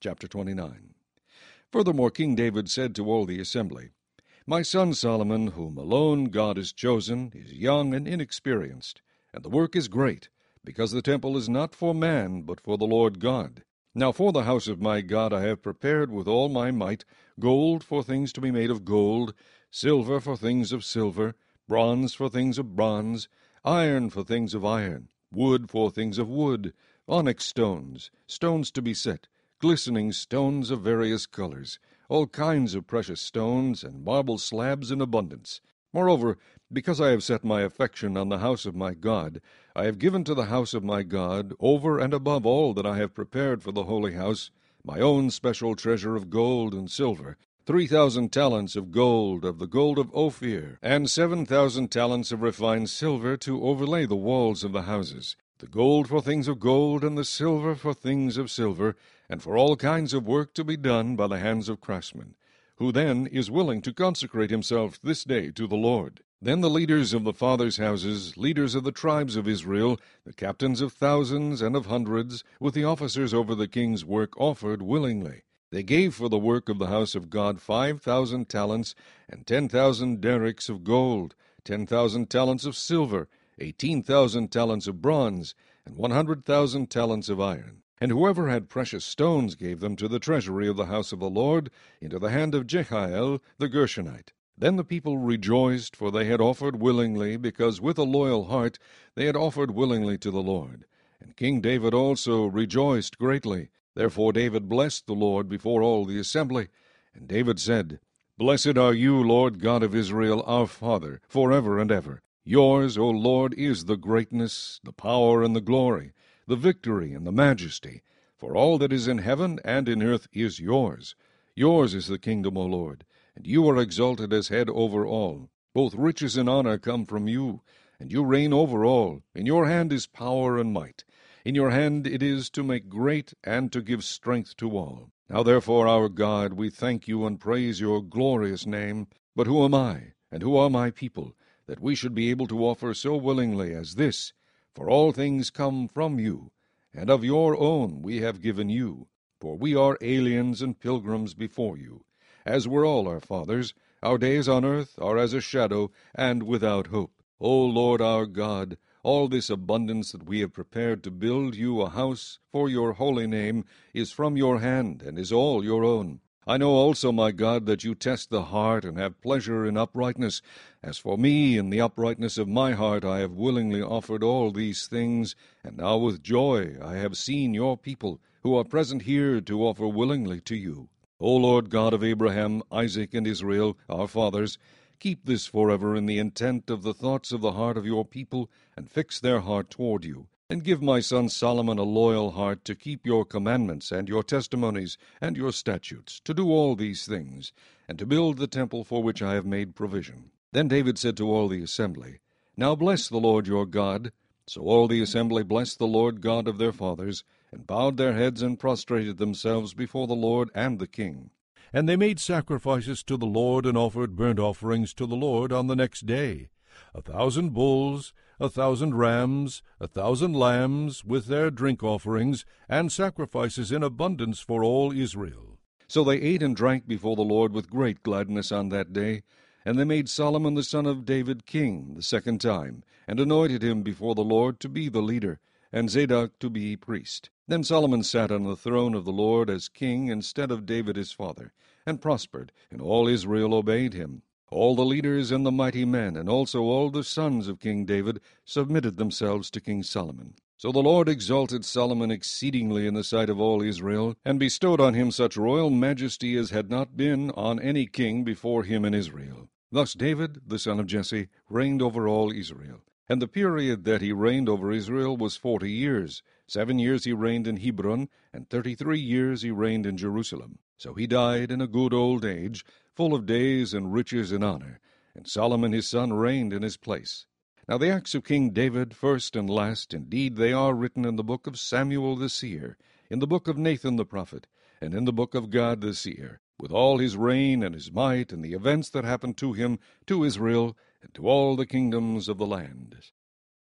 Chapter 29. Furthermore King David said to all the assembly, My son Solomon, whom alone God has chosen, is young and inexperienced, and the work is great, because the temple is not for man, but for the Lord God. Now for the house of my God I have prepared with all my might gold for things to be made of gold, silver for things of silver, bronze for things of bronze, iron for things of iron, wood for things of wood, onyx stones, stones to be set, glistening stones of various colors, all kinds of precious stones, and marble slabs in abundance. Moreover, because I have set my affection on the house of my God, I have given to the house of my God, over and above all that I have prepared for the holy house, my own special treasure of gold and silver, 3,000 talents of gold, of the gold of Ophir, and 7,000 talents of refined silver to overlay the walls of the houses, the gold for things of gold, and the silver for things of silver, and for all kinds of work to be done by the hands of craftsmen. Who then is willing to consecrate himself this day to the Lord? Then the leaders of the fathers' houses, leaders of the tribes of Israel, the captains of thousands and of hundreds, with the officers over the king's work, offered willingly. They gave for the work of the house of God 5,000 talents, and 10,000 derricks of gold, 10,000 talents of silver, 18,000 talents of bronze, and 100,000 talents of iron. And whoever had precious stones gave them to the treasury of the house of the Lord, into the hand of Jehiel the Gershonite. Then the people rejoiced, for they had offered willingly, because with a loyal heart they had offered willingly to the Lord. And King David also rejoiced greatly. Therefore David blessed the Lord before all the assembly. And David said, Blessed are you, Lord God of Israel, our Father, forever and ever. Yours, O Lord, is the greatness, the power, and the glory, the victory and the majesty. For all that is in heaven and in earth is yours. Yours is the kingdom, O Lord, and you are exalted as head over all. Both riches and honor come from you, and you reign over all. In your hand is power and might. In your hand it is to make great and to give strength to all. Now therefore, our God, we thank you and praise your glorious name. But who am I, and who are my people, that we should be able to offer so willingly as this? For all things come from you, and of your own we have given you. For we are aliens and pilgrims before you. As were all our fathers, our days on earth are as a shadow, and without hope. O Lord our God, all this abundance that we have prepared to build you a house for your holy name is from your hand, and is all your own. I know also, my God, that you test the heart and have pleasure in uprightness. As for me, in the uprightness of my heart I have willingly offered all these things, and now with joy I have seen your people, who are present here, to offer willingly to you. O Lord God of Abraham, Isaac, and Israel, our fathers, keep this forever in the intent of the thoughts of the heart of your people, and fix their heart toward you. And give my son Solomon a loyal heart to keep your commandments and your testimonies and your statutes, to do all these things, and to build the temple for which I have made provision. Then David said to all the assembly, Now bless the Lord your God. So all the assembly blessed the Lord God of their fathers, and bowed their heads and prostrated themselves before the Lord and the king. And they made sacrifices to the Lord, and offered burnt offerings to the Lord on the next day, 1,000 bulls, 1,000 rams, 1,000 lambs, with their drink offerings, and sacrifices in abundance for all Israel. So they ate and drank before the Lord with great gladness on that day. And they made Solomon the son of David king the second time, and anointed him before the Lord to be the leader, and Zadok to be priest. Then Solomon sat on the throne of the Lord as king instead of David his father, and prospered, and all Israel obeyed him. All the leaders and the mighty men, and also all the sons of King David, submitted themselves to King Solomon. So the Lord exalted Solomon exceedingly in the sight of all Israel, and bestowed on him such royal majesty as had not been on any king before him in Israel. Thus David, the son of Jesse, reigned over all Israel. And the period that he reigned over Israel was 40 years. 7 years he reigned in Hebron, and 33 years he reigned in Jerusalem. So he died in a good old age, full of days and riches and honor. And Solomon his son reigned in his place. Now the acts of King David, first and last, indeed they are written in the book of Samuel the seer, in the book of Nathan the prophet, and in the book of Gad the seer, with all his reign and his might, and the events that happened to him, to Israel, and to all the kingdoms of the land.